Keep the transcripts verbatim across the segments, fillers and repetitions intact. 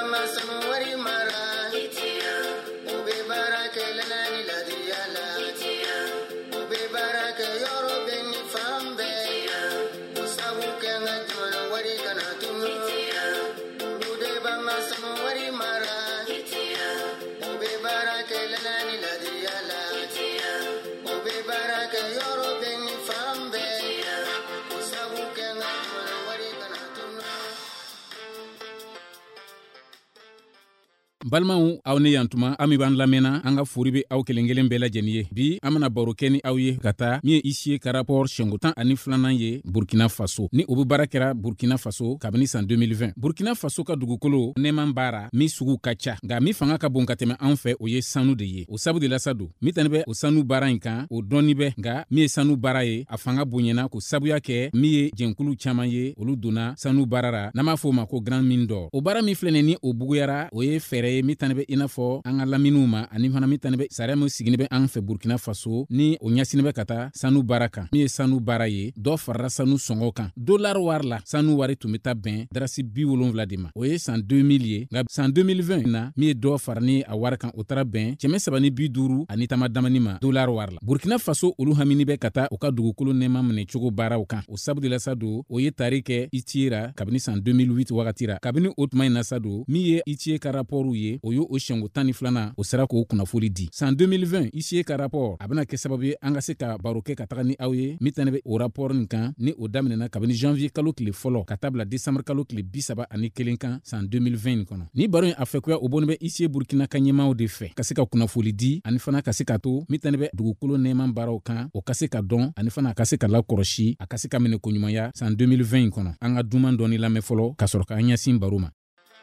Balmaw aw ne yantuma ami ban lamena anga furibe aw kelengelen bela jeniye bi amana barokeni aw ye kata mi ici ka rapport shengutan ani flanan ye Burkina Faso ni obu barakera Burkina Faso kabini san deux mille vingt Burkina Faso ka dugukolo neman bara mi sugu kacha nga mi fanga ka bon kateme an fe o ye sanu de ye o sabu de lasado mi tanbe o sanu bara inkan o doni be nga mi ye sanu bara ye a fanga bonyena ko sabu ya ke mi ye jenkulu chaman ye olu dona sanu barara nama fo ma ko grand mine d'or o bara mi fleneni o buguyara o ye fere mi tanbe inafo an ka laminu ma ani fana mi tanbe saremu sigini be an fe Burkina Faso ni o ɲasini be kata sanu baraka mi ye sanu bara ye do farra sanu songo kan dollar war la sanu wari tun be ta ben darasi bi wolonwula de ma o ye san deux mille ye nga san deux mille vingt na mi ye do farani a wari kan o tara ben cɛmɛ saba ni bi duru ani tama damani ma dollar war la Burkina Faso olu hamini be kata o ka dugukolo nɛma minɛ cogo baaraw kan o sabu de la sa do o ye tari kɛ itira kabini san deux mille huit wagatira kabini o tuma ina sa do mi ye itie ka rapportu ye o yo o shengo tani filana o sera k'o kunnafoli di san deux mille vingt ici ka rapport a bena kɛ sababu ye an ka se ka baro kɛ ka taga ni aw ye min tɛnɛ be o rapport nin kan ni o daminɛna kabini janvier kalo tile fɔlɔ ka taa bila décembre kalo tile bi saba ani kelen kan san deux mille vingt nin kɔnɔ ni baro yin a fɛkuya o bɔni bɛ ici Burkina ka ɲɛmaw de fɛ ka se ka kunnafoli di ani fana ka se ka to min tɛnɛ bɛ dugukolo nɛɛman baaraw kan o ka se ka dɔn ani fana a ka se ka lakɔrɔsi a ka se ka minɛ koɲumanya san deux mille vingt nin kɔnɔ an ka duman dɔɔni lamɛn fɔlɔ ka sɔrɔ k'an ɲɛsin baro ma.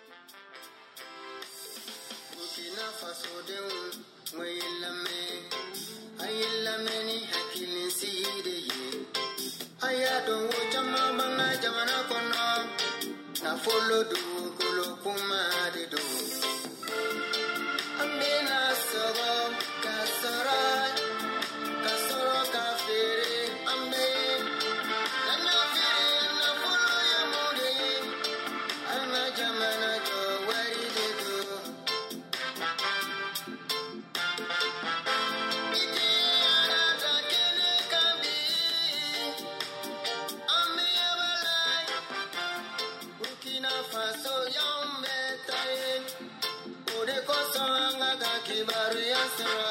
Follow do kolo kuma de do amena sogo kasara kasoro kafere ambe na fere na follow ya mode ana jamana do wari de do ite ara ta kele kambi ame abalai Burkina Faso yombe taye ode kosanga ka kibaru yasra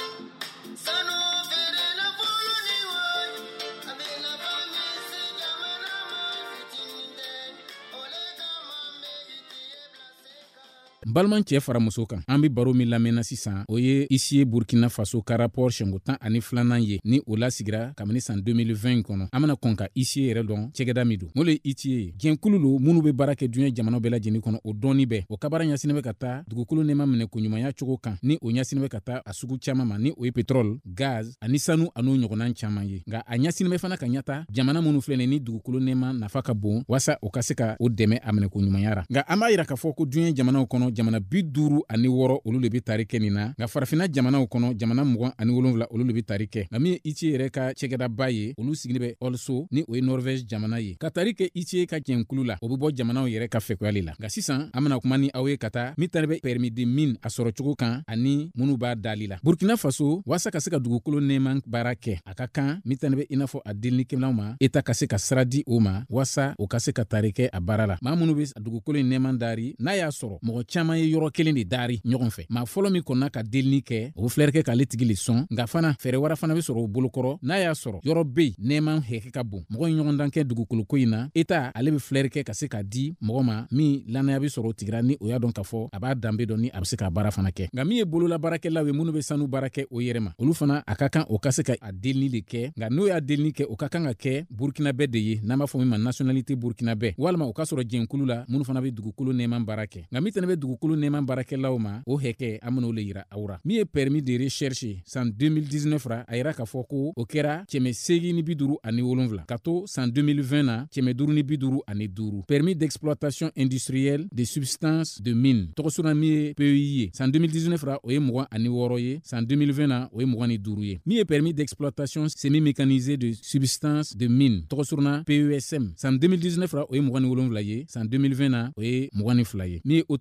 sanu fere na polo ni wai abela fami se jamana ma fitinde ole kama megiti eblaseka balman cɛ fara muso kan an be baro min lamɛnna sisan o ye ici Burkina Faso ka rapport shengo tan ani filanan ye ni o lasigira kabini san deux mille vingt kɔnɔ an bena kɔn ka ici yɛrɛ dɔn cɛgɛda min don mo le iti ye jɛnkulu lo minnu be baara kɛ diɲɛ jamanaw bɛɛ lajɛnin kɔnɔ o dɔɔni bɛɛ o ka baara ɲasini bɛ ka taa dugukolo nɛma minɛ koɲumanya cogo kan ni o ɲasini bɛ ka taa a sugu caaman ma ni o ye petrɔl gaz ani sanu an'o ɲɔgɔnnan caaman ye nga a ɲasini bɛ fana ka ɲata jamana minnu filɛ ni dugukolo nɛma nafa ka bon waasa o ka se ka o dɛmɛ a minɛ koɲumanya ra nga an b'a yira k'a fɔ ko diɲɛ jamanaw kɔnɔ jamana bi duru ani wɔrɔ olu le be tari kɛ nin na nga farafina jamanaw kɔnɔ jamana mugan ani wolonwula olu le be tari kɛ nga min ye iti yɛrɛ ka cɛgɛdaba ye olu sigini bɛ also ni o ye norvège jamana ye ka tari kɛ iti ka jɛnkulu la o be bɔ jamanaw yɛrɛ ka fɛkuyali la nga sisan an bena kuma ni aw ye ka taa min tari bɛ permis de mine a sɔrɔ cogo kan ani minnu b'a dali la Burkina Faso waasa ka se ka dugukolo nɛɛman baara kɛ a ka kan min tari bɛ i n'a fɔ a delinikɛlaw ma eta ka se ka sira di o ma waasa o ka se ka tari kɛ a baara la maa minnu be dugukolo nɛɛman dari n'a y'a sɔrɔ mɔgɔ caaman ye yɔrɔ kelen de dari ɲɔgɔn fɛ maa fɔlɔ min kɔnna ka delini kɛ o be filɛri kɛ k'ale tigi le sɔn nga fana fɛɛrɛ wara fana be sɔrɔ o bolokɔrɔ n'a y'a sɔrɔ yɔrɔ be yen nɛɛman hɛkɛ ka bon mɔgɔ ye ɲɔgɔn dan kɛ dugukoloko in na eta ale be filɛri kɛ ka se ka di mɔgɔ ma min lannaya be sɔrɔ o tigira ni o y'a dɔn k'a fɔ a b'a danbe dɔn ni a be se k'a baara fana kɛ nga min ye bolola baarakɛlaw ye minnu be sanu baara kɛ o yɛrɛ ma olu fana a ka kan o ka se ka a delini le kɛ nga n'o y'a delini kɛ o ka kan ka kɛ burkinabɛ de ye n'an b'a fɔ min ma nationalité burkinabɛ walama o ka sɔrɔ jɛnkulu la minnu fana be dugukolo nɛɛman baara kɛ nga min tɛnɛ be dugukolo nɛɛman baarakɛlaw ma o hɛkɛ an ben'o le yira aw ra min ye permis de recherche san deux mille dix-neuf ra a yira k'a fɔ ko o kɛra cɛmɛ segi ni bi duru ani wolonwula ka to san deux mille vingt na cɛmɛ duru ni bi duru ani duru permis d'exploitation industrielle des substances de mine tɔgɔsura min ye P E I ye san deux mille dix-neuf ra o ye mugan ani wɔɔrɔ ye san deux mille vingt na o ye mugan ni duru ye min ye permis d'exploitation semi mécanisé de substances de mine tɔgɔsuruna P E S M san deux mille dix-neuf ra o ye mugan ni wolonwula ye san deux mille vingt na o ye mugan ni fila ye min ye autorisation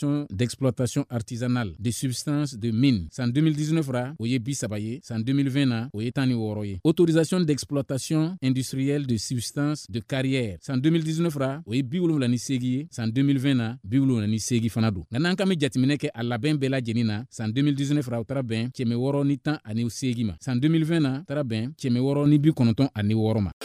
autorisation d'exploitation artisanale de substances de mine san deux mille dix-neuf ra o ye bi saba ye san deux mille vingt na o ye tan ni wɔɔrɔ ye autorisation d'exploitation industrielle de substances de carrière san deux mille dix-neuf ra o ye bi wolonwula ni seegi ye san deux mille vingt na bi wolonwula ni seegi fana don nka n'an kan bɛ jateminɛ kɛ a labɛn bɛɛ lajɛlen na san deux mille dix-neuf ra o taara bɛn kɛmɛ wɔɔrɔ ni tan ani seegi ma san deux mille vingt na taara bɛn kɛmɛ wɔɔrɔ ni bi kɔnɔntɔn ani wɔɔrɔ ma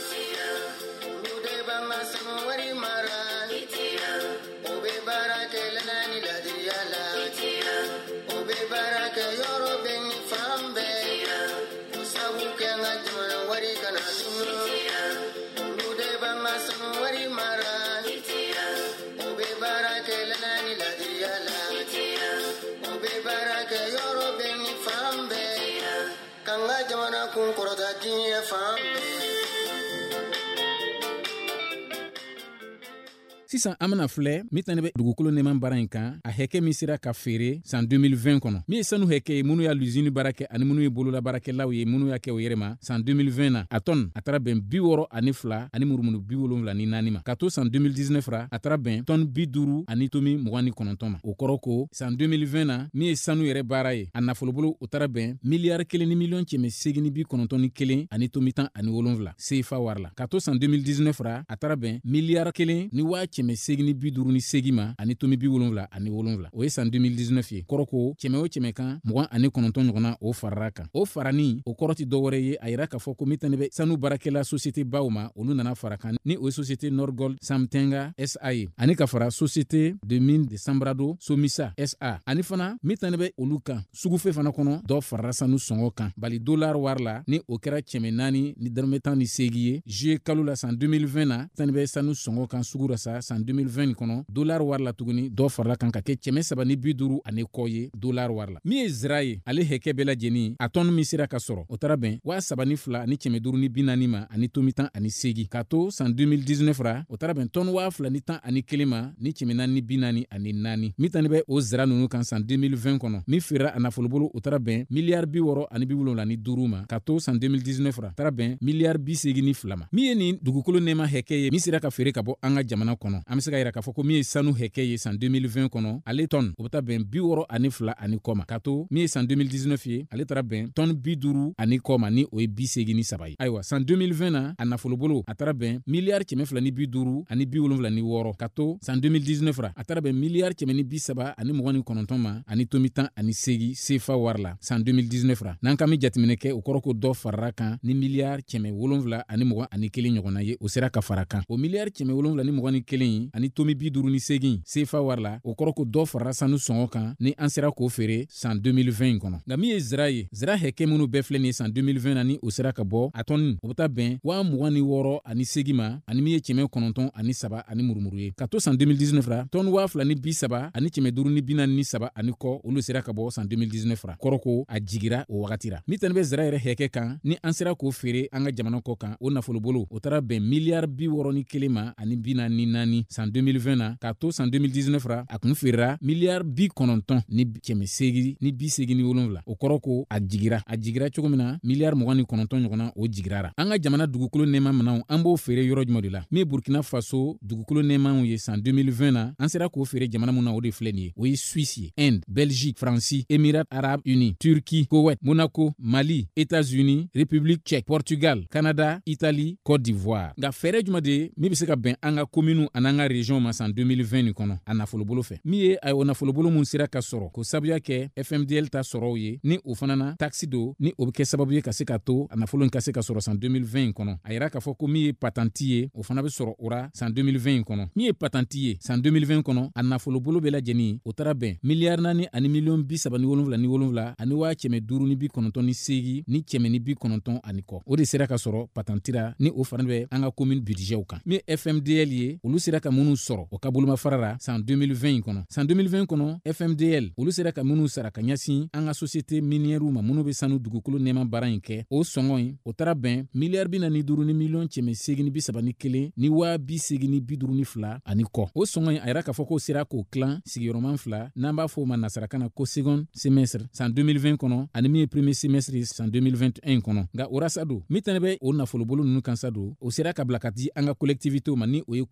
sisan an bena filɛ min tɛnɛ bɛ dugukolo nɛman baara ɲi kan a hɛkɛ min sera ka feere san deux mille vingt kɔnɔ min ye sanu hɛkɛ ye minnu y'a lusini baara kɛ ani minnu ye bolola baarakɛlaw ye minnu y'a kɛ o yɛrɛ ma san deux mille vingt na a tɔn a tara bɛn bi wɔɔrɔ ani fila ani murumuru bi wolonwula ni naani ma ka to san deux mille dix-neuf ra a tara bɛn tɔn bi duru ani tomi mugan ni kɔnɔntɔn ma o kɔrɔ ko san deux mille vingt na min ye sanu yɛrɛ baara ye a nafolobolo o tara bɛn miliyari kelen ni miliyɔn kɛmɛ seegin ni bi kɔnɔntɔn ni kelen ani tomi tan ani wolonwula sefa wari la ka to san deux mille dix-neuf ra a tara bɛn miliyari kelen ni waa kɛmɛ seegin ni bi duru ni segi ma ani tomi bi wolonwula ani wolonwula o ye san deux mille dix-neuf ye kɔrɔ ko kɛmɛ o kɛmɛ kan mugan ani kɔnɔntɔn ɲɔgɔnna o farara kan o farani o kɔrɔ ti dɔwɛrɛ ye a yira k'a fɔ ko min tɛnɛ bɛ sanu baarakɛla société baw ma olu nana fara kan ni o ye société norgold samtenga sa ye ani ka fara société de mine de sambrado somisa sa ani fana min tɛnɛ bɛ olu kan sugufe fana kɔnɔ dɔ farara sanu sɔngɔ kan bali dollar wari la ni o kɛra kɛmɛ naani ni dɔrɔmɛ tan ni seegi ye juillet kalo la san deux mille vingt na tɛnɛ bɛ sanu sɔngɔ kan sugu la sa san deux mille vingt kɔnɔ dollar wari la tuguni dɔ farala kan ka kɛ kɛmɛ saba ni bi duru ani kɔ ye dollar wari la min ye zira ye ale hɛkɛ bɛɛ lajɛlen a tɔn min sera ka sɔrɔ o tara bɛn waa saba ni fila ani kɛmɛ duru ni bi naani ma ani tomi tan ani seegi ka to san deux mille dix-neuf ra o tara bɛn tɔn waa fila ni tan ani kelen ma ni kɛmɛ naani ni bi naani ani naani min tani bɛ o zira nunu kan san deux mille vingt kɔnɔ min feerera a nafolobolo o tara bɛn miliyari bi wɔɔrɔ ani bi wolonwula ni duuru ma ka to san deux mille dix-neuf ra tara bɛn miliyari bi seegi ni fila ma min ye nin dugukolo nɛma hɛkɛ ye min sera ka feere ka bɔ an ka jamana kɔnɔ an be se ka yira k'a fɔ ko min ye sanu hɛkɛ ye san deux mille vingt kɔnɔ ale tɔn o be ta bɛn bi wɔɔrɔ ani fila ani kɔ ma ka to min ye san deux mille dix-neuf ye ale tara bɛn tɔn bi duru ani kɔ ma ni o ye bi seegi ni saba ye ayiwa san deux mille vingt na a nafolobolo a tara bɛn miliyari kɛmɛ fila ni bi duru ani bi wolonwula ni wɔɔrɔ ka to san deux mille dix-neuf ra a tara bɛn miliyari kɛmɛ ni bi saba ani mugan ni kɔnɔntɔn ma ani tomi tan ani seegi sefa wari la san deux mille dix-neuf ra n'an kan be jateminɛ kɛ o kɔrɔ ko dɔ farara kan ni miliyari kɛmɛ wolonwula ani mugan ani kelen ɲɔgɔnna ye o sera ka fara kan o miliyari kɛmɛ wolonwula ni mugan ni kelen ye ani tomi bi duru ni seegin sefa wari la o kɔrɔ ko dɔ farara sanu sɔngɔ kan ni an sera k'o feere san deux mille vingt kɔnɔ nka min ye zira ye zira hɛkɛ minnu bɛɛ filɛ nin ye san deux mille vingt na ni o sera ka bɔ a tɔnin o be ta bɛn waa mugan ni wɔɔrɔ ani seegi ma ani min ye kɛmɛ kɔnɔntɔn ani saba ani murumuru ye ka to san deux mille dix-neuf ra tɔn waa fila ni bi saba ani kɛmɛ duru ni bi naani ni saba ani kɔ olu sera ka bɔ san deux mille dix-neuf ra kɔrɔ ko a jigira o wagati ra min tɛnɛ bɛ zira yɛrɛ hɛkɛ kan ni an sera k'o feere an ka jamana kɔ kan o nafolobolo o tara bɛn miliyari bi wɔɔrɔ ni kelen ma ani bi naani ni naani san deux mille vingt na k'a to san deux mille dix-neuf ra a kun feerera miliyari bi kɔnɔntɔn ni kɛmɛ seegi ni bi seegi ni wolonwula o kɔrɔ ko a jigira a jigira cogo min na miliyari mugan ni kɔnɔntɔn ɲɔgɔnna o jigirara an ka jamana dugukolo nɛma minɛnw an b'o feere yɔrɔ juman de la min ye burkina faso dugukolo nɛmanw ye san deux mille vingt na an sera k'o feere jamana mun na o de filɛ nin ye o ye suisse ye inde belgique faransi émirats arabes unis turki kowet monaco mali états-unis république tchèque portugal canada italie côte d'ivoire nka fɛɛrɛ juman de ye min be se ka bɛn an ka kominiw an'an ka region ma san deux mille vingt nin kɔnɔ a nafolobolo fɛ min ye a o nafolobolo mun sera ka sɔrɔ ko sabuya kɛ f m d l ta sɔrɔw ye ni o fana na taxi do ni o be kɛ sababu ye ka se ka to a nafolo ka se ka sɔrɔ san deux mille vingt kɔnɔ a yira k'a fɔ ko min ye patanti ye o fana be sɔrɔ o ra san deux mille vingt kɔnɔ min ye patanti ye san deux mille vingt kɔnɔ a nafolobolo bɛɛ lajɛnin o tara bɛn miliyari naani ani miliyɔn bi saba ni wolonwula ni wolonwula ani waa kɛmɛ duru ni bi kɔnɔntɔn ni seegi ni kɛmɛ ni bi kɔnɔntɔn ani kɔ o de sera ka sɔrɔ patanti ra ni o fana bɛ an ka komini bidijɛw kan min ye f m d l ye olu sera ka minnu sɔrɔ o ka bolomafara ra san deux mille vingt kɔnɔ san deux mille vingt kɔnɔ f m d l olu sera ka minnu sara ka ɲasin an ka société miniɛriw ma minnu be sanu dugukolo nɛma baara ɲi kɛ o sɔngɔ ɲi o tara bɛn miliyari bi naani duru ni miliyɔn kɛmɛ seegi ni bi saba ni kelen ni waa bi seegi ni bi duru ni fila ani kɔ o sɔngɔ ɲi a yira k'a fɔ k'o sera k'o tilan sigiyɔrɔman fila n'an b'a fɔ o ma nasarakan na ko second semestre san deux mille vingt kɔnɔ ani min ye premier semestre san deux mille vingt et un kɔnɔ nka o rasa don min tɛnɛ bɛ o nafolobolo nunu kan sa don o sera ka bila ka di an ka collectivitéw ma ni o ye kominiw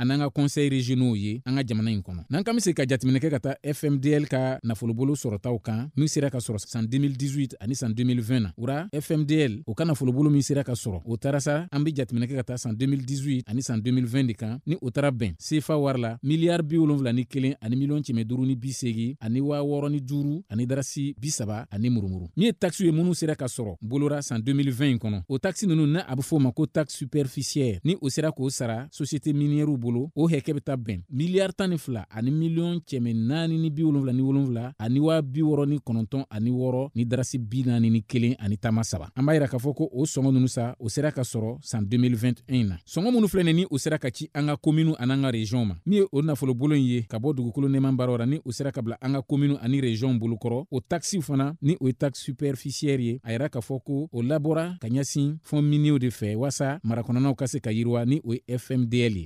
an'an ka conseil régionaux ye an ka jamana in kɔnɔ. N'an kan bɛ se ka jateminɛ kɛ ka taa F M D L ka nafolobolo sɔrɔtaw kan min sera ka sɔrɔ san deux mille dix-huit ani san deux mille vingt na. Ura F M D L o ka nafolobolo min sera ka sɔrɔ o taara sa an bɛ jateminɛ kɛ ka taa san deux mille dix-huit ani san deux mille vingt de kan ni o taara bɛn C F A wari la miliyari bi wolonwula ni kelen ani miliyɔn kɛmɛ duuru ni bi seegin ani waa wɔɔrɔ ni duuru ani darasi bi saba ani murumuru. Min ye taxe ye minnu sera ka sɔrɔ bolora san deux mille vingt kɔnɔ. O taxe ninnu na a bɛ fɔ o ma ko taxe superficielle ni o sera k'o sara société minière bolo o hɛkɛ bɛ taa bɛn miliyari tan ni fila ani miliyɔn kɛmɛ naani ni bi wolonwula ni wolonwula ani waa bi wɔɔrɔ ni kɔnɔntɔn ani wɔɔrɔ ni darasi bi naani ni kelen ani taama saba. An b'a yira k'a fɔ ko o sɔngɔ ninnu sa o sera ka sɔrɔ san deux mille vingt et un na. Sɔngɔ minnu filɛ nin ni o sera ka ci an ka commune ani an ka région ma. Min ye o nafolobolo in ye ka bɔ dugukolo nɛɛman baaraw ra ni o sera ka bila an ka commune ani région bolo kɔrɔ o taxe fana ni o ye taxe superficielle ye a yira k'a fɔ ko o labɔra ka ɲɛsin fond minier de fɛ waasa marakɔnɔnaw ka se ka yiriwa ni o ye F M D L ye.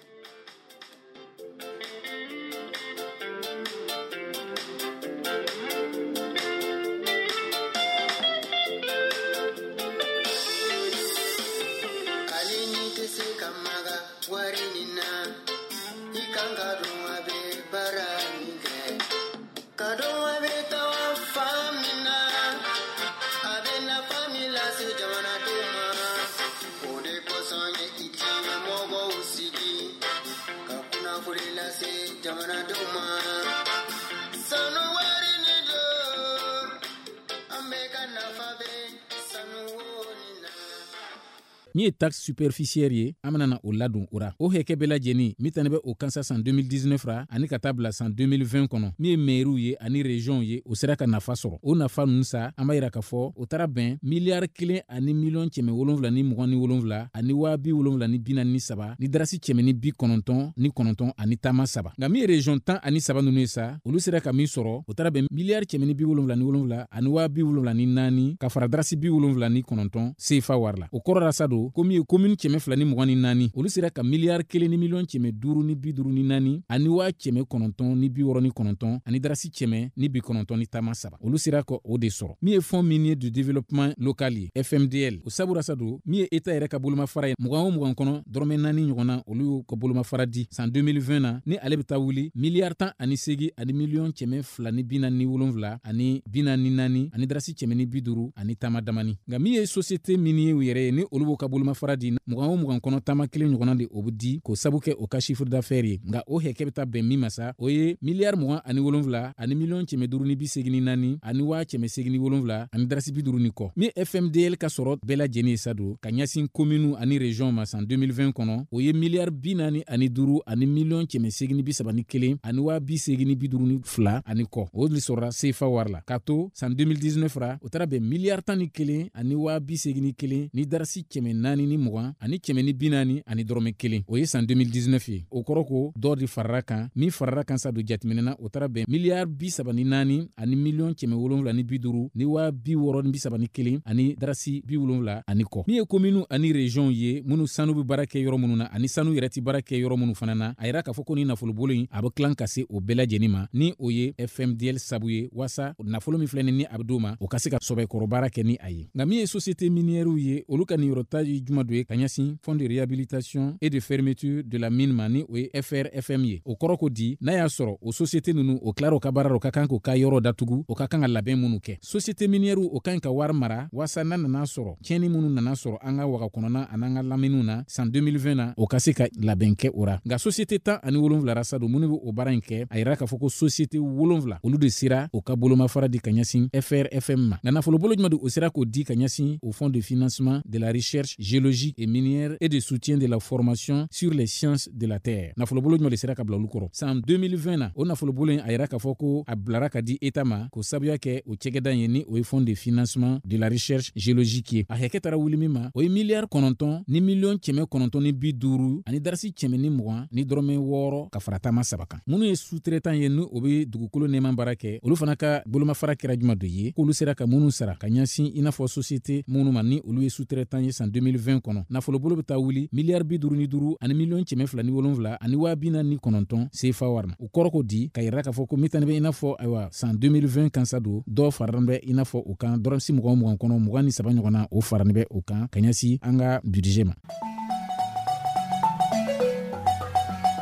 Min ye taxe superficielle ye an bena na o ladon o ra o hɛkɛ bɛɛ lajɛlen min tɛnɛ bɛ o kan sa san deux mille dix-neuf ra ani ka taa bila san deux mille vingt kɔnɔ min ye mairiw ye ani région ye o sera ka nafa sɔrɔ o nafa ninnu sa an b'a yira k'a fɔ o taara bɛn miliyari kelen ani miliyɔn kɛmɛ wolonwula ni mugan ni wolonwula ani waa bi wolonwula ni bi naani ni saba ni darasi kɛmɛ ni bi kɔnɔntɔn ni kɔnɔntɔn ani taama saba. Nka min ye région tan ani saba ninnu ye sa olu sera ka min sɔrɔ o taara bɛn miliyari kɛmɛ ni bi wolonwula ni wolonwula ani waa bi wolonwula ni naani ka fara darasi bi wolonwula ni kɔnɔntɔn C F A wari la. O kɔrɔ la sa don ko min ye commune kɛmɛ fila ni mugan ni naani olu sera ka miliyari kelen ni miliyɔn kɛmɛ duuru ni bi duuru ni naani ani waa kɛmɛ kɔnɔntɔn ni bi wɔɔrɔ ni kɔnɔntɔn ani darasi kɛmɛ ni bi kɔnɔntɔn ni taama saba olu sera ka o de sɔrɔ. Min ye fond minier du développement local ye F M D L o sabura sa don min ye état yɛrɛ ka bolomafara ye mugan o mugan kɔnɔ dɔrɔmɛ naani ɲɔgɔn na olu y'u ka bolomafara di san deux mille vingt na ni ale bɛ taa wuli miliyari tan ani seegin ani miliyɔn kɛmɛ fila ni bi naani ni wolonwula ani bi naani ni naani ani darasi kɛmɛ ni bi duuru ani taama damani. Nka min ye société minier yɛrɛ ye ni olu b'u ka bolomafara di mugan o mugan kɔnɔ taama kelen ɲɔgɔnna de o bɛ di k'o sabu kɛ o ka chiffre d'affaires ye. Nka o hɛkɛ bɛ taa bɛn min ma sa o ye miliyari mugan ani wolonwula ani miliyɔn kɛmɛ duuru ni bi seegin ni naani ani waa kɛmɛ seegin ni wolonwula ani darasi bi duuru ni kɔ. Min F M D L ka sɔrɔ bɛɛ lajɛlen ye sa don ka ɲɛsin commune ani région ma san deux mille vingt kɔnɔ o ye miliyari bi naani ani duuru ani miliyɔn kɛmɛ seegin ni bi saba ni kelen ani waa bi seegin ni bi duuru ni fila ani kɔ o de sɔrɔla C F A wari la k'a to san deux mille dix-neuf ra o taara bɛn miliyari tan ni kelen ani waa bi seegin ni kelen ni darasi kɛmɛ naani ni mugan ani kɛmɛ ni bi naani ani dɔrɔmɛ kelen o ye san deux mille dix-neuf ye. O kɔrɔ ko dɔ de farara kan min farara kan sa don jateminɛna o taara bɛn miliyari bi saba ni naani ani miliyɔn kɛmɛ wolonwula ni bi duuru ni waa bi wɔɔrɔ ni bi saba ni kelen ani darasi bi wolonwula ani kɔ. Min ye commune ani région ye minnu sanu bɛ baara kɛ yɔrɔ minnu na ani sanu yɛrɛ tɛ baara kɛ yɔrɔ minnu fana na a yira k'a fɔ ko ni nafolobolo in a bɛ tilan ka se o bɛɛ lajɛlen ma ni o ye F M D L sabu ye waasa nafolo min filɛ nin ni a bɛ d'o ma o ka se ka sɔbɛkɔrɔ baara kɛ ni a ye. Nka min ye société minière ye olu ka niyɔrɔta ye juma dɔ ye ka ɲɛsin fond de réhabilitation et de fermeture de la mine ma ni o ye F R F M ye. O kɔrɔ ko di n'a y'a sɔrɔ o société ninnu o tilara o ka baara o ka kan k'o ka yɔrɔ datugu o ka kan ka labɛn minnu kɛ. Société minière o ka ɲi ka wari mara waasa n'a nana sɔrɔ tiɲɛni minnu nana sɔrɔ an ka waga kɔnɔna an'an ka laminiw na san deux mille vingt na o ka se ka labɛn kɛ o ra. Nka société tan ani wolonwula ra sa don minnu bɛ o baara in kɛ a yira k'a fɔ ko société wolonwula olu de sera o ka bolomafara di ka ɲɛsin F R F M ma. Nka nafolobolo jumɛn de o sera k'o di ka ɲɛsin au fond de financement de la recherche géologique et minière et de soutien de la formation sur les sciences de la terre. Nafolobolo jumɛn de sera ka bila olu kɔrɔ san deux mille vingt na o nafolobolo in a yira k'a fɔ ko a bilara ka di état ma k'o sabuya kɛ o cɛkɛda ye ni o ye fond de financement de la recherche géologique ye. A hɛkɛ taara wuli min ma o ye miliyari kɔnɔntɔn ni miliyɔn kɛmɛ kɔnɔntɔn ni bi duuru ani darasi kɛmɛ ni mugan ni dɔrɔmɛ wɔɔrɔ ka fara taama saba kan. Minnu ye sous-traitant ye ni o bɛ dugukolo nɛɛman baara kɛ olu fana ka bolomafara kɛra juma dɔ ye k'olu sera ka minnu sara ka ɲɛsin i n'a fɔ société minnu ma ni olu ye sous-traitant ye san deux mille vingt kɔnɔ nafolobolo bɛ taa wuli miliyari bi duuru ni duuru ani miliyɔn kɛmɛ fila ni wolonwula ani waa bi naani ni kɔnɔntɔn C F A wari ma. O kɔrɔ ko di ka yira k'a fɔ ko min tɛnɛ bɛ i n'a fɔ ayiwa san deux mille vingt kan sa don dɔw faralen bɛ i n'a fɔ o kan dɔrɔmisi mugan o mugan kɔnɔ mugan ni saba ɲɔgɔn na o faralen bɛ o kan ka ɲɛsin an ka budget ma.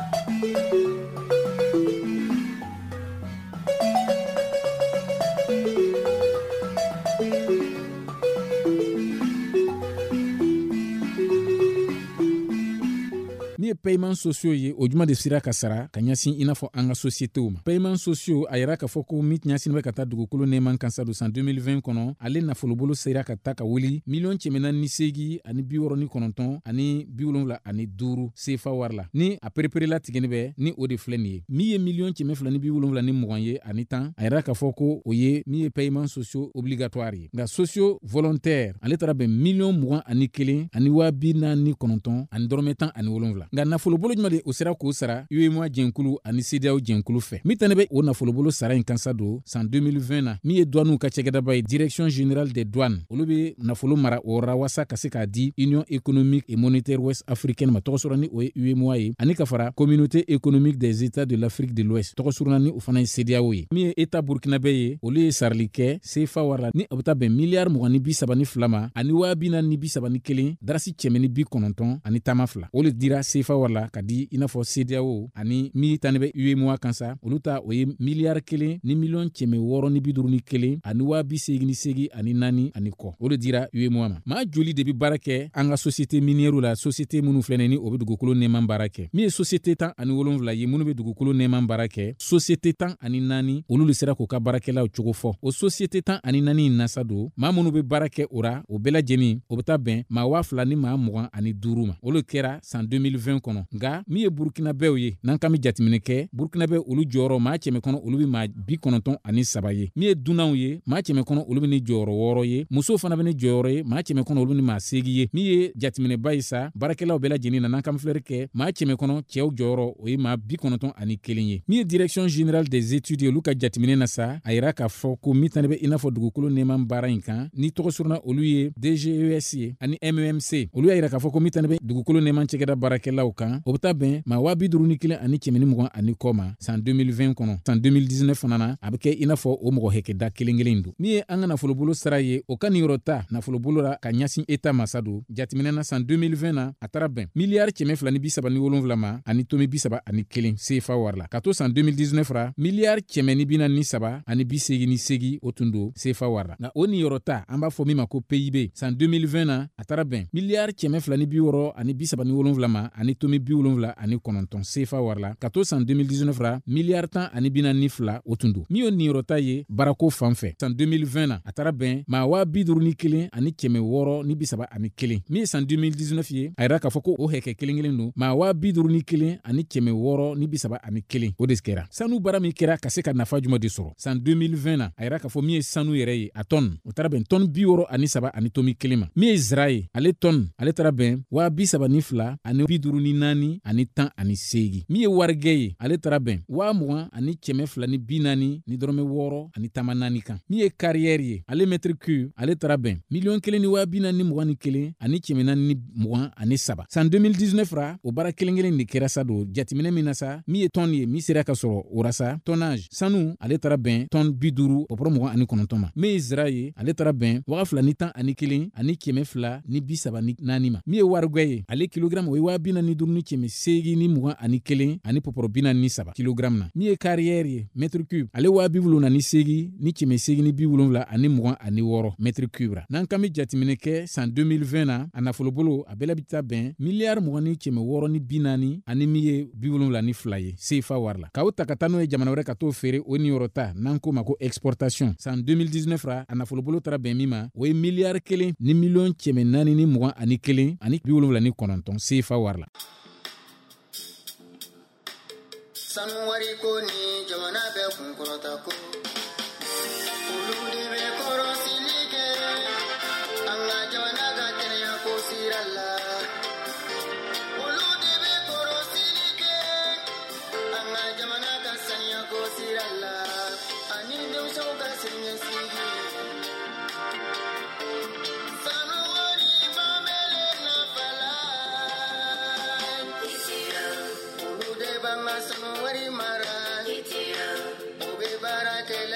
paiement sociaux ye o juma de sira ka sara ka ɲasin i n'a fɔ an ka sociétéw ma. Paiement sociaux a yira k'a fɔ ko min ɲasin bɛ ka taa dugukolo nɛɛman kan sa don san deux mille vingt kɔnɔ ale nafolobolo sera ka taa ka wuli miliyɔn kɛmɛ naani ni seegin ani bi wɔɔrɔ ni kɔnɔntɔn ani bi wolonwula ani duuru sefa wari la ni a pereperela tigɛni bɛ ni o de filɛ nin ye min ye miliyɔn kɛmɛ fila ni bi wolonwula ni mugan ye ani tan a yira k'a fɔ ko o ye min ye paiement sociaux obligatoire ye nka sociaux volontaire ale tara bɛn miliyɔn mugan ani kelen ani waa bi naani ni kɔnɔntɔn ani dɔrɔmɛ tan ani wolonwula nka nafolobolo juma de o sera k'o sara U E M O A jɛnkulu ani C D A O jɛnkulu fɛ min tɛnɛ bɛ o nafolobolo sara in kansa don san deux mille vingt na min ye douanew ka cɛkɛdaba ye direction générale des douanes olu be nafolo mara o ra wasa ka se k'a di union économique et monétaire ouest africaine ma tɔgɔ sɔrɔ ni o ye U E M O A ye ani ka fara communauté économique des états de l'Afrique de l'Ouest tɔgɔ suruna ni o fana ye C D A O ye min ye état burkinabɛ ye olu ye sarali kɛ sefa wari la ni o bɛ taa bɛn miliyari mugan ni bi saba ni fila ma ani waa bi naani ni bi saba ni kelen darasi cɛmɛ ni bi kɔnɔntɔn ani taama fila o le dira sefa wari la ka di i n'a fɔ C D A O ani min tani bɛ U E M O A kan sa olu ta o ye miliyari kelen ni miliyɔn kɛmɛ wɔɔrɔ ni bi duuru ni kelen ani waa bi seegin ni seegin ani naani ani kɔ o le dira U E M O A ma maa joli de bi baara kɛ an ka société minière la société minnu filɛ ni o bɛ dugukolo nɛɛman baara kɛ min ye société tan ani wolonwula ye minnu bɛ dugukolo nɛɛman baara kɛ société tan ani naani olu le sera k'u ka baarakɛlaw cogo fɔ o société tan ani naani in nasa don maa minnu bɛ baara kɛ o ra o bɛɛ lajɛlen o bɛ taa bɛn maa waa fila ni maa mugan ani duuru ma o le kɛra san deux mille vingt kɔnɔ nka min ye burkinabɛw ye n'an kan bɛ jateminɛ kɛ burkinabɛ olu jɔyɔrɔ maa kɛmɛ kɔnɔ olu bɛ maa bi kɔnɔntɔn ani saba ye min ye dunanw ye maa kɛmɛ kɔnɔ olu bɛ ni jɔyɔrɔ wɔɔrɔ ye musow fana bɛ ni jɔyɔrɔ ye maa kɛmɛ kɔnɔ olu bɛ ni maa seegin ye min ye jateminɛba ye sa baarakɛlaw bɛɛ lajɛlen na n'an kan filɛri kɛ maa kɛmɛ kɔnɔ cɛw jɔyɔrɔ o ye maa bi kɔnɔntɔn ani kelen ye min ye direction générale des études ye olu ka jateminɛ na sa a yira k'a fɔ ko min tani bɛ i n'a fɔ dugukolo nɛɛman baara in kan ni tɔgɔ suruna olu ye D G E S ye ani M E M C olu y'a yira k'a fɔ ko min tani bɛ dugukolo nɛɛman cɛkɛda baarakɛlaw kan o bɛ taa bɛn maa waa bi duuru ni kelen ani kɛmɛ ni mugan ani kɔ ma san deux mille vingt kɔnɔ san deux mille dix-neuf fana na a bɛ kɛ i n'a fɔ o mɔgɔ hɛkɛda kelen kelen don min ye an ka nafolobolo sara ye o ka niyɔrɔ ta nafolobolo la ka ɲasin eta masa don jateminɛ na san deux mille vingt na a taara bɛn miliyari kɛmɛ fila ni bi saba ni wolonwula ma ani tomi bi saba ani kelen sefa wari la ka to san deux mille dix-neuf ra miliyari kɛmɛ ni bi naani ni saba ani bi seegin ni seegin o tun don sefa wari la nka o niyɔrɔ ta an b'a fɔ min ma ko P I B san deux mille vingt na a taara bɛn miliyari kɛmɛ fila ni bi wɔɔrɔ ani bi saba ni wolonwula ma ani tomi bi wolonwula ani kɔnɔntɔn sefa wari la ka to san deux mille dix-neuf ra miliyari tan ani bi naani ni fila o tun don min y'o niyɔrɔ ta ye baarako fan fɛ san deux mille vingt na a taara bɛn maa waa bi duuru ni kelen ani kɛmɛ wɔɔrɔ ni bi saba ani kelen min ye san deux mille dix-neuf ye a yira k'a fɔ ko o hɛkɛ kelen kelen don maa waa bi duuru ni kelen ani kɛmɛ wɔɔrɔ ni bi saba ani kelen o de kɛra sanu baara min kɛra ka se ka nafa juma de sɔrɔ san deux mille vingt na a yira k'a fɔ min ye sanu yɛrɛ ye a tɔn o taara bɛn tɔn bi wɔɔrɔ ani saba ani tomi kelen ma min ye zira ye ale tɔn ale taara bɛn waa bi saba ni fila ani bi duuru ni naani ani tan ani seegin min ye warigɛ ye ale taara bɛn waa mugan ani kɛmɛ fila ni bi naani ni dɔrɔmɛ wɔɔrɔ ani taama naani kan min ye carrière ye ale mètre cube ale taara bɛn miliyɔn kelen ni waa bi naani ni mugan ni kelen ani kɛmɛ naani ni mugan ani saba san deux mille dix-neuf ra o baara kelen kelen de kɛra sa don jateminɛ min na sa min ye tɔn ye min sera ka sɔrɔ o ra sa tɔnnage sanu ale taara bɛn tɔn bi duuru o pɔrɔ mugan ani kɔnɔntɔn ma min ye zira ye ale taara bɛn waga fila ni tan ani kelen ani kɛmɛ fila ni bi saba ni naani ma min ye warigɛ ye ale kilogramme o ye waa bi naani ni duuru ni kɛmɛ seegin ni mugan ani kelen ani pɔpɔrɔ bi naani ni saba kilogramme na min ye carrière ye mètre cube ale waa bi wolonwula ni seegin ni kɛmɛ seegin ni bi wolonwula ani mugan ani wɔɔrɔ mètre cube ra n'an kan bɛ jateminɛ kɛ san deux mille vingt na a nafolobolo a bɛɛ la bɛ taa bɛn miliyari mugan ni kɛmɛ wɔɔrɔ ni bi naani ani min ye bi wolonwula ni fila ye sefa wari la k'aw ta ka taa n'o ye jamana wɛrɛ ka t'o feere o niyɔrɔ ta n'an ko ma ko exportation san deux mille dix-neuf ra a nafolobolo taara bɛn min ma o ye miliyari kelen ni miliyɔn kɛmɛ naani ni mugan ani kelen ani bi wolonwula ni kɔnɔntɔn sefa wari la. Sanu wari ko ni jamana bɛɛ kun kɔrɔta ko olu de bɛ kɔrɔsili kɛ an ka jamana ka kɛnɛya ko sira la olu de bɛ kɔrɔsili kɛ an ka jamana ka saniya ko sira la ani denmisɛnw ka siniɲɛsigi sanu wari banbele nafa la olu de b'an ka sanu wari mara o bɛ baara kɛ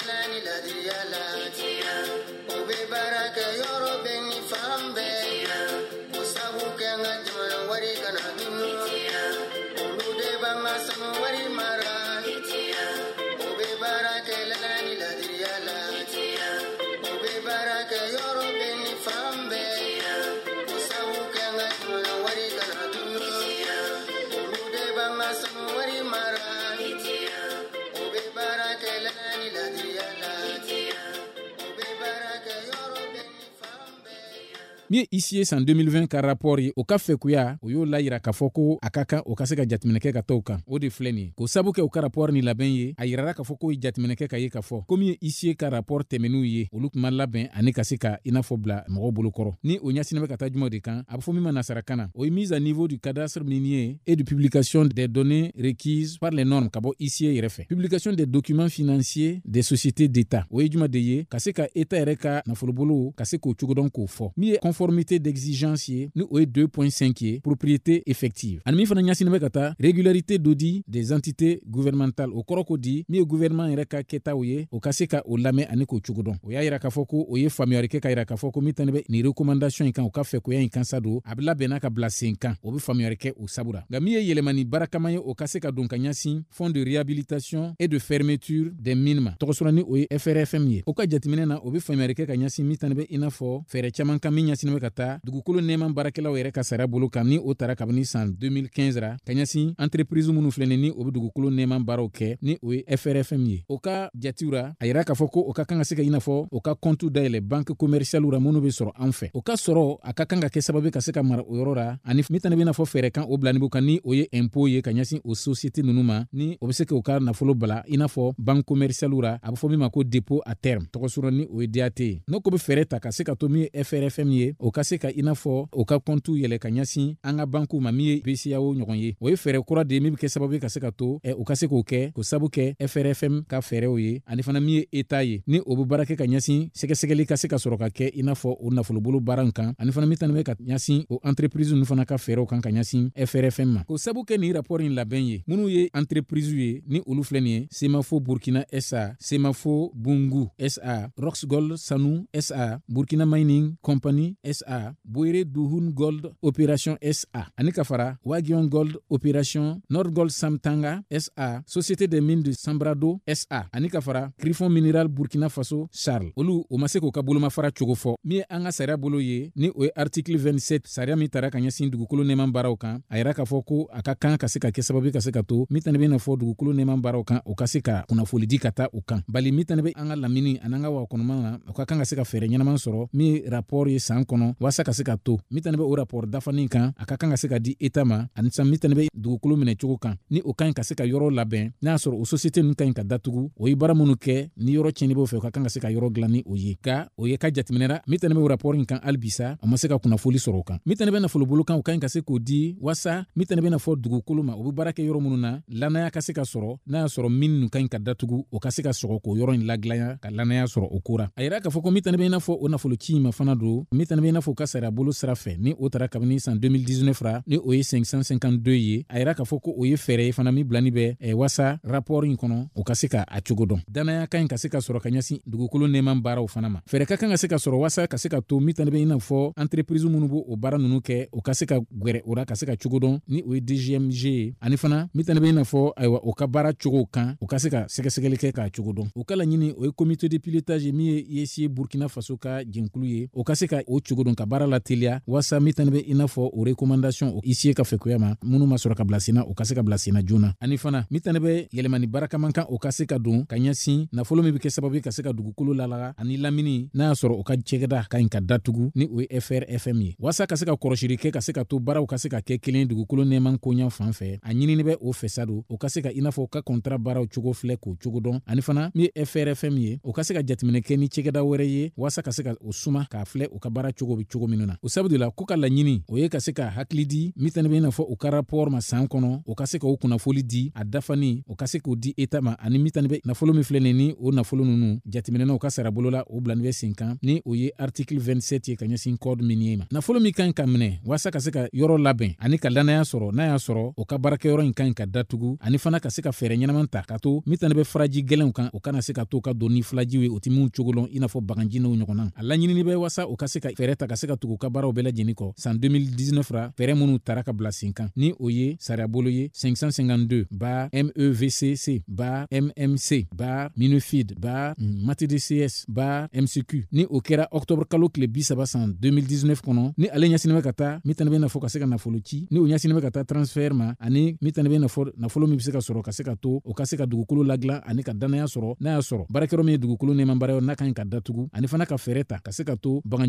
min ye isi ye san deux mille vingt ka rapport ye o ka fɛkuya o y'o layira k'a fɔ ko a ka kan o ka se ka jatiminɛkɛ ka to kan o de filɛ nin ye k'o sabu kɛ o ka rapport ni labɛn ye a yirara k'a fɔ ko jatiminɛkɛ ka ye k'a fɔ ko min ye isi ye ka rapport tɛmɛninw ye olu tun ma labɛn ani ka se ka i n'a fɔ bila mɔgɔw bolo kɔrɔ ni o ɲasinen bɛ ka taa jumaw de kan a bɛ fɔ min ma nasarakan na o ye mise à niveau du cadastre minier et de publication des données requises par les normes ka bɔ isi ye yɛrɛ fɛ publication des documents financiers des sociétés d'état o ye juma de ye ka se ka état yɛrɛ ka nafolobolo ka se k'o cogodɔn k'o fɔ min ye conformité d'exigence ye ni o ye deux point cinq ye propriété effective ani min fana ɲasinen bɛ ka taa régularité d'audit des entités gouvernementales o kɔrɔ ko di min ye gouvernement yɛrɛ ka kɛtaw ye o ka se ka o lamɛn ani k'o cogodɔn o y'a yira k'a fɔ ko o ye faamuyari kɛ ka yira k'a fɔ ko min tɛnɛ bɛ nin recommandation yi kan o ka fɛkoya yi kan sa don a bɛ labɛn n'a ka bila sen kan o bɛ faamuyari kɛ o sabura nka min ye yɛlɛmani baarakaman ye o ka se ka don ka ɲasin fonds de réhabilitation et de fermeture des mines ma tɔgɔsɔrɔ ni o ye F R F M ye o ka jatiminɛ na o bɛ faamuyari kɛ ka ɲasin min tɛnɛ bɛ i n'a fɔ fɛɛrɛ caman kan min ɲasinen bɛ ka taa dugukolo nɛɛman baarakɛlaw yɛrɛ ka sariya bolo kan ni o tara kabini san deux mille quinze ra ka ɲasin entreprise minnu filɛ nin ni o bɛ dugukolo nɛɛman baaraw kɛ ni o ye F R F M ye o ka jatiw ra a yira k'a fɔ ko o ka kan ka se ka i n'a fɔ o ka compte dayɛlɛ banque commerciale ra minnu bɛ sɔrɔ an fɛ o ka sɔrɔ a ka kan ka kɛ sababu ka se ka mara o yɔrɔ ra ani min tɛnɛ bɛ i n'a fɔ fɛɛrɛ kan o bila nibu kan ni o ye impôt ye ka ɲasin o société ninnu ma ni o bɛ se k'o ka nafolo bala i n'a fɔ banque commerciale ra a bɛ fɔ min ma ko dépôt à terme tɔgɔsɔrɔ ni o ye D A T ye n'o ko bɛ fɛɛrɛ ta ka se ka to min ye F R F M ye o ka se ka i n'a fɔ o ka compte yɛlɛ ka ɲasin an ka banque ma min ye B C E A O ɲɔgɔn ye o ye fɛɛrɛ kura de ye min bɛ kɛ sababu ka se ka to ɛ o ka se k'o kɛ k'o sabu kɛ F R F M ka fɛɛrɛw ye ani fana min ye état ye ni o bɛ baara kɛ ka ɲasin sɛgɛsɛgɛli ka se ka sɔrɔ ka kɛ i n'a fɔ o nafolobolo baara kan ani fana min tɛnɛ bɛ ka ɲasin o entreprise ninnu fana ka fɛɛrɛw kan ka ɲasin F R F M ma k'o sabu kɛ nin rapport in labɛn ye minnu ye entreprise ye ni olu filɛ nin ye Semafo Burkina S A Semafo Bungu S A Roxgold Sanu S A Burkina Mining Company S A Boire Duhun Gold Operation S A ani ka fara Wagion Gold Operation Nord Gold Samtanga S A Société des mines de Sambrado S A ani ka fara Griffon Mineral Burkina Faso Charles olu o ma se k'o ka boloma fara cogo fɔ min ye an ka sariya bolo ye ni o ye article vingt-sept sariya min tara ka ɲasin dugukolo nɛɛman baaraw kan a yira k'a fɔ ko a ka kan ka se ka kɛ sababu ka se ka to min tɛnɛ bɛ i n'a fɔ dugukolo nɛɛman baaraw kan o ka se ka kunnafoli di ka taa o kan bali min tɛnɛ bɛ an ka lamini an'an ka wakɔnɔma na o ka kan ka se ka fɛɛrɛ ɲɛnaman sɔrɔ min ye rapport ye san kɔnɔ walasa ka se ka to min tɛnɛ bɛ o rapport dafanin kan a ka kan ka se ka di état ma ani san min tɛnɛ bɛ dugukolo minɛ cogo kan ni o ka ɲi ka se ka yɔrɔ labɛn n'a y'a sɔrɔ o société ninnu ka ɲi ka datugu o ye baara minnu kɛ ni yɔrɔ tiɲɛni b'o fɛ o ka kan ka se ka yɔrɔ dilan ni o ye ka o ye ka jatiminɛra min tɛnɛ bɛ o rapport in kan halibisa o ma se ka kunnafoli sɔrɔ o kan min tɛnɛ bɛ nafolobolo kan o ka ɲi ka se k'o di walasa min tɛnɛ bɛ na fɔ dugukolo ma o bɛ baara kɛ yɔrɔ minnu na lannaya ka se ka sɔrɔ n'a y'a sɔrɔ min ninnu ka ɲi ka datugu o ka se ka sɔgɔ k'o yɔrɔ in lagilanya ka lannaya sɔrɔ o ko ra a yira k'a fɔ ko min tɛnɛ bɛ i n'a fɔ o nafolo ci in ma fana don min tɛnɛ bɛ i n'a fɔ o ka sariya bolo sira fɛ ni o tara kabini san deux mille dix-neuf ra ni o ye cinq cent cinquante-deux ye a yira k'a fɔ ko o ye fɛɛrɛ ye fana min bilani bɛ eh, wasa rapport in kɔnɔ o ka se ka a cogo dɔn dannaya ka ɲi ka se ka sɔrɔ ka ɲasin dugukolo nɛɛman baaraw fana ma fɛɛrɛ ka kan ka se ka sɔrɔ wasa ka se ka to min tɛnɛ bɛ i n'a fɔ entreprise minnu b' o baara ninnu kɛ o ka se ka gwɛrɛ o ra ka se ka cogo dɔn ni o ye D G M G ye ani fana min tɛnɛ bɛ i n'a fɔ ayiwa o ka baara cogow kan o ka se ka sɛgɛsɛgɛli kɛ k'a cogo dɔn o ka laɲini o ye comité de pilotage min ye I E C Burkina Faso ka jɛnkulu ye o ka se ka o cogo dɔn ka baara la teliya wasa min tɛnɛ bɛ i n'a fɔ o recommandation o I C E ka fɛkoya ma minnu ma sɔrɔ ka bila senna o ka se ka bila senna joona ani fana min tɛnɛ bɛ yɛlɛmani baarakaman kan o ka se ka don ka ɲɛsin nafolo min bɛ kɛ sababu ka se ka dugukolo lalaga ani lamini n'a y'a sɔrɔ o ka cɛkɛda ka ɲi ka datugu ni o ye F R F M ye wasa ka se ka kɔrɔsiri kɛ ka se ka to baaraw ka se ka kɛ kelen dugukolo nɛɛman koɲa fan fɛ a ɲinini bɛ o fɛ sa don o ka se ka i n'a fɔ o ka contrat baaraw cogo filɛ k'o cogo dɔn ani fana min ye F R F M ye o ka se ka jateminɛ kɛ ni cɛkɛda wɛrɛ ye wasa ka se ka o suma k'a filɛ o ka baara cogo bɛ cogo min na o sabu de la ko ka laɲini o ye ka se ka hakili di min tɛnɛ bɛ i n'a fɔ o ka rapport ma san kɔnɔ o ka se ka o kunnafoli di a dafani o ka se k'o di état ma ani min tɛnɛ bɛ nafolo min filɛ nin ni o nafolo ninnu jateminɛna o ka sara bolo la o bilani bɛ sen kan ni o ye article vingt-sept ye ka ɲɛsin code minier ma nafolo min ka ɲi ka minɛ wasa ka se ka yɔrɔ labɛn ani ka lannaya sɔrɔ n'a y'a sɔrɔ o ka baarakɛyɔrɔ in ka ɲi ka datugu ani fana ka se ka fɛɛrɛ ɲɛnaman ta ka to min tɛnɛ bɛ faraji gɛlɛnw kan o kana se ka to ka don ni filajiw ye o tɛ minnu cogo lɔn i n'a fɔ baganji n'o ɲɔgɔnna a laɲinini bɛ wasa o ka se ka fɛɛrɛ ta ka se ka tugu ka baaraw bɛɛ lajɛlen kɔ san deux mille dix-neuf ra fɛɛrɛ minnu tara ka bila sen kan ni o ye sariya bolo ye cinq cent cinquante-deux bar M E V C C bar M M C bar Minufid bar M A T D C S bar M C Q ni o kɛra octobre kalo tile bi saba san deux mille dix-neuf kɔnɔ ni ale ɲɛsinnen bɛ ka taa min tɛnɛ bɛ na fɔ ka se ka nafolo ci ni o ɲɛsinnen bɛ ka taa transfert ma ani min tɛnɛ bɛ na fɔ nafolo min bɛ se ka sɔrɔ ka se ka to o ka se ka dugukolo ladilan ani ka dannaya sɔrɔ n'a y'a sɔrɔ baarakɛyɔrɔ min ye dugukolo nɛɛman baara yɔrɔ n'a ka ɲi ka datugu ani fana ka fɛɛrɛ ta ka se ka to baganji gɛlɛn min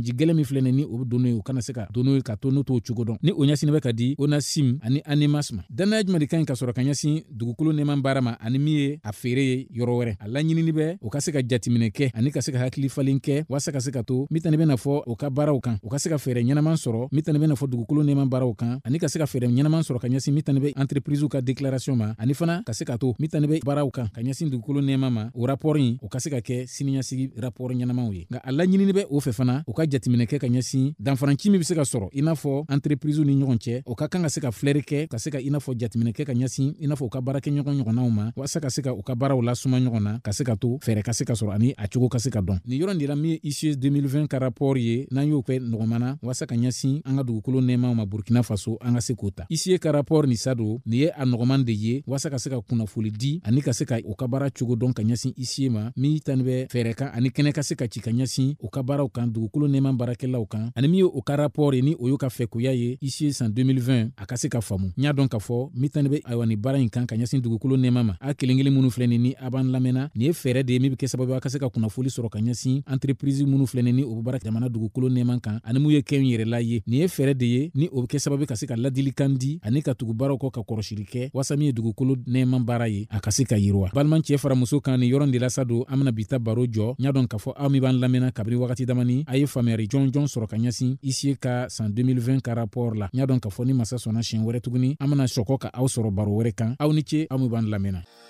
filɛ ni o dono o kana se ka dono ka to no to cogo dɔn ni o ɲasini bɛ ka di Onasim ani Animas ma. Danaya jumɛn de ka ɲi ka sɔrɔ ka ɲasin dugukolo nɛɛman baara ma ani min ye a feere ye yɔrɔ wɛrɛ. A laɲinini bɛ o ka se ka jatiminɛ kɛ ani ka se ka hakili falen kɛ waasa ka se ka to min tani bɛna fɔ o ka baaraw kan o ka se ka fɛɛrɛ ɲɛnaman sɔrɔ min tani bɛna fɔ dugukolo nɛɛman baaraw kan ani ka se ka fɛɛrɛ ɲɛnaman sɔrɔ ka ɲasin min tani bɛ entreprisew ka déclaration ma ani fana ka se ka to min tani bɛ baaraw kan ka ɲasin dugukolo nɛɛman ma o rapport in o ka se ka kɛ siniɲasigi rapport ɲɛnamanw ye. Nka a laɲinini bɛ o fɛ fana o ka jatiminɛ kɛ ka ɲasin danfaranci min bɛ se ka sɔrɔ i n'a fɔ entreprisew ni ɲɔgɔn cɛ o ka kan ka se ka filɛri kɛ ka se ka i n'a fɔ jatiminɛ kɛ ka ɲasin i n'a fɔ u ka baara kɛ ɲɔgɔn ɲɔgɔnnaw ma waasa ka se ka u ka baaraw lasuma ɲɔgɔn na ka se ka to fɛɛrɛ ka se ka sɔrɔ ani a cogo ka se ka dɔn. Nin yɔrɔ de la min ye I C S deux mille vingt ka rapport ye n'an y'o kɛ nɔgɔmana waasa ka ɲasin an ka dugukolo nɛɛmaw ma Burkina Faso an ka se k'o ta. I C S ka rapport nin sado nin ye a nɔgɔman de ye waasa ka se ka kunnafoli di ani ka se ka u ka baara cogo dɔn ka ɲasin I C S ma min tani bɛ fɛɛrɛ kan ani kɛnɛ ka se ka ci ka ɲasin u ka baaraw kan dugukolo nɛɛman baarakɛlaw kan ani min ye o ka rapport ye ni o y'o ka fɛkuya ye I C S san deux mille vingt a ka se ka faamu. N y'a dɔn k'a fɔ min tani bɛ ayiwa nin baara in kan ka ɲasin dugukolo nɛɛman ma a kelen kelen minnu filɛ nin ni a b'an lamɛnna nin ye fɛɛrɛ de ye min bɛ kɛ sababu a ka se ka kunnafoli sɔrɔ ka ɲasin entreprise minnu filɛ nin ni o bɛ baara jamana dugukolo nɛɛman kan ani mun ye kɛn yɛrɛla ye nin ye fɛɛrɛ de ye ni o bɛ kɛ sababu ka se ka ladilikan di ani ka tugu baaraw kɔ ka kɔrɔsili kɛ waasa min ye dugukolo nɛɛman baara ye a ka se ka yiriwa. Balima cɛ fara muso kan nin yɔrɔ de la sa don an bɛna bita baro jɔ. N y'a dɔn k'a fɔ aw min b'an lamɛnna kabini wagati damani a ye faamuyari jɔn jɔn sɔrɔ ka ɲasin I C S ka san deux mille vingt ka rapport la. N y'a dɔn k'a fɔ ni masa sɔnna siɲɛ wɛrɛ tuguni an bɛna sɔkɔ ka aw sɔrɔ baro wɛrɛ kan aw ni ce aw min b'an lamɛnna.